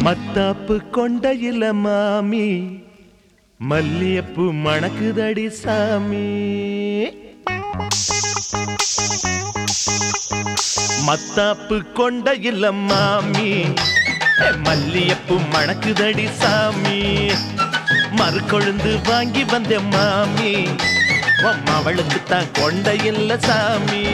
மத்தாப்பு கொண்டையில மாமி மல்லியப்பு மணக்குதடி சாமி. மத்தாப்பு கொண்டையில மாமி மல்லியப்பு மணக்குதடி சாமி. மறுகொழுந்து வாங்கி வந்த மாமி அவளுக்கு தான் கொண்டையில்ல சாமி.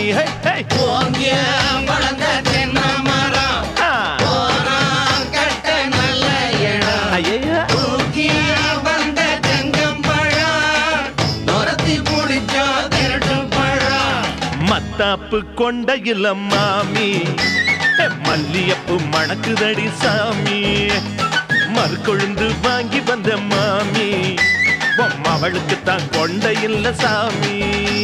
மத்தாப்பு கொண்டையில மாமி மல்லியப்பு மணக்குதடி சாமி. மறுகொழுந்து வாங்கி வந்த மாமி அவளுக்கு தான் கொண்டையில்ல சாமி.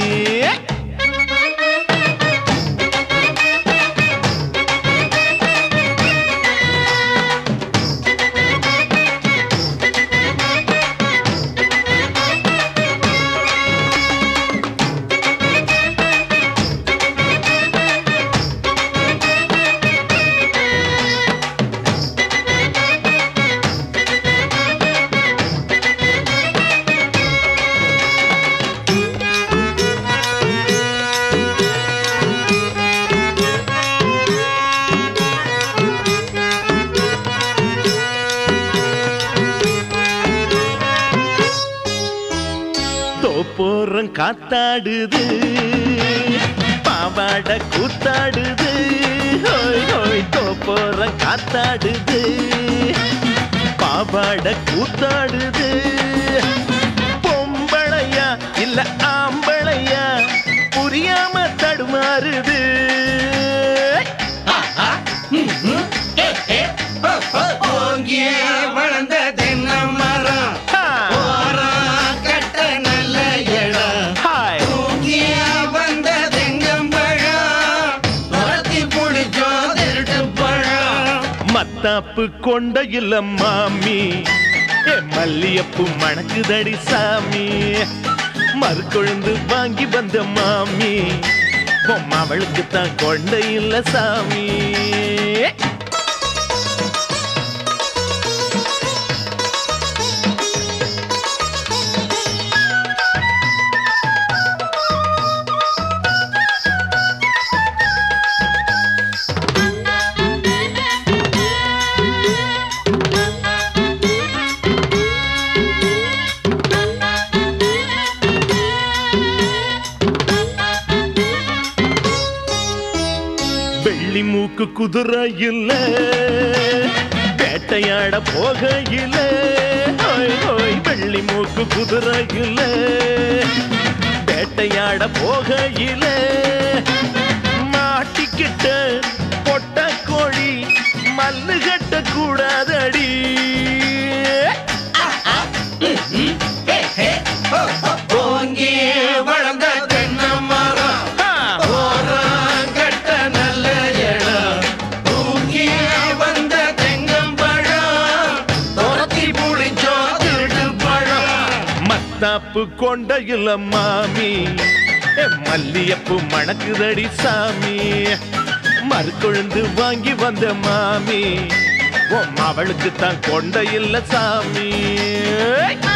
தோப்போரம் காத்தாடுது பாவாட கூத்தாடுது. ஹோய் ஹோய் தோப்போரம் காத்தாடுது பாவாட கூத்தாடுது. பொம்பளையா இல்ல ஆம்பளையா புரியாம தடுமாறுது. வளர்ந்த தென்னை மரம் மத்தாப்பு கொண்டையில மாமி மல்லியப்பு மணக்குதடி சாமி. மறுகொழுந்து வாங்கி வந்த மாமி அவளுக்கு தான் கொண்டையில்ல சாமி. வெள்ளி மூக்கு குதிரை இல்ல வேட்டையாட போக இல்ல. வெள்ளி மூக்கு குதிரை இல்ல வேட்டையாட போக இல்ல. மாட்டிக்கிட்ட பொட்ட கோழி மல்லு கட்ட கூடாதடி. வளர்ந்த தென்னை மரம் மத்தாப்பு கொண்டையில மாமி மல்லியப்பு மணக்குதடி சாமி. மறுகொழுந்து வாங்கி வந்த மாமி அவளுக்கு தான் கொண்டையில்ல சாமி.